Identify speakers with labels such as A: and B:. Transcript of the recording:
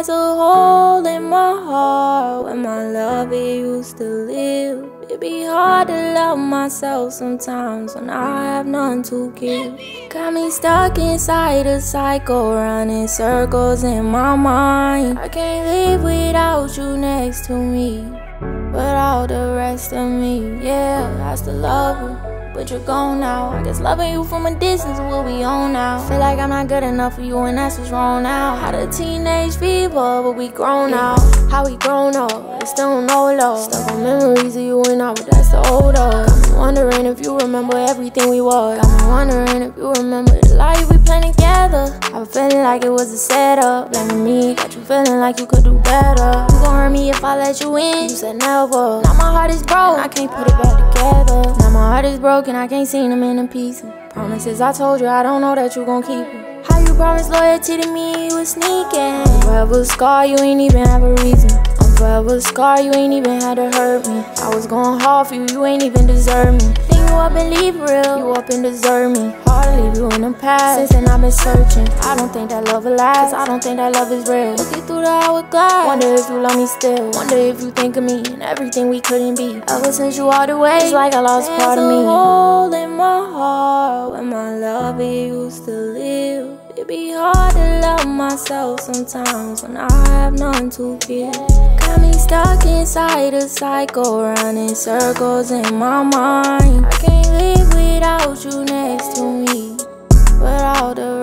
A: There's a hole in my heart where my love it used to live. It be hard to love myself sometimes when I have none to give. Got me stuck inside a cycle, running circles in my mind. I can't live without you next to me, without the rest of me. Yeah, I still love you, but you're gone now. I guess loving you from a distance will be on now. Feel like I'm not good enough for you and that's what's wrong now. Had a teenage fever, but we grown now. How we grown up, it's still no love. Stuck on memories of you and I, but that's the old us. Got me wondering if you remember everything we was. Got me wondering if you remember the life we planned together. I was feeling like it was a setup. Blaming me, got you feeling like you could do better. You gon' hurt me if I let you in, you said never. Now my heart is broke, I can't put it back together. Now my heart is broken, I can't see them in pieces. Promises I told you, I don't know that you gon' keep it. How you promised loyalty to me, you was sneaking. I'm forever scarred, you ain't even have a reason. I'm forever scarred, you ain't even had to hurt me. I was going hard for you, you ain't even deserve me. Think you up and leave real, you up and deserve me. Hard to leave you in the past, since then I've been searching. I don't think that love will last, I don't think that love is real. Looking through the hourglass, wonder if you love me still. Wonder if you think of me and everything we couldn't be. Ever since you all the way, it's like I lost part of me. There's a hole in my heart where my love it used to live. It be hard to love myself sometimes when I have none to give. Got me stuck inside a cycle, running circles in my mind. I can't live without you next to me, without the